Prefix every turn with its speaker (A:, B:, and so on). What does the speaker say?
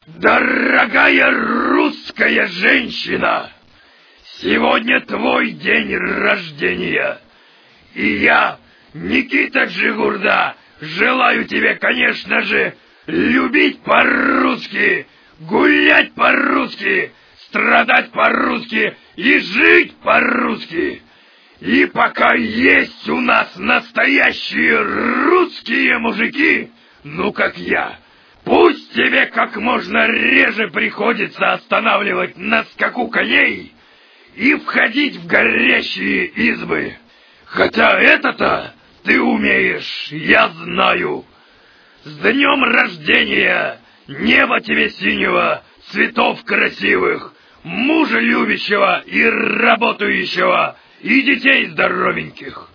A: Дорогая русская женщина, сегодня твой день рождения. И я, Никита Джигурда, желаю тебе, конечно же, любить по-русски, гулять по-русски, страдать по-русски и жить по-русски. И пока есть у нас настоящие русские мужики, ну как я, пусть тебе как можно реже приходится останавливать на скаку коней и входить в горящие избы. Хотя это-то ты умеешь, я знаю. С днем рождения, неба тебе синего, цветов красивых, мужа любящего и работающего, и детей здоровеньких.